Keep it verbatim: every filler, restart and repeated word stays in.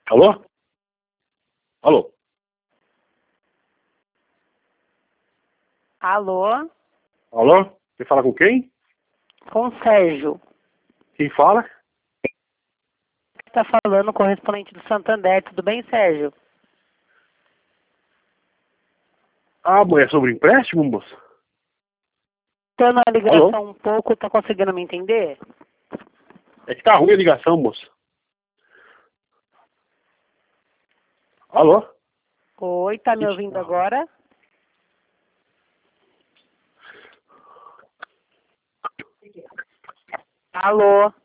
Alô? Alô? Alô? Alô? Você fala com quem? Com o Sérgio. Quem fala? Está falando, correspondente do Santander. Tudo bem, Sérgio? Ah, mãe, é sobre empréstimo, moça? Tornou a ligação Alô? um pouco, tá conseguindo me entender? É que tá ruim a ligação, moça. Alô? Oi, tá me Ixi, ouvindo tá ruim. agora? Alô?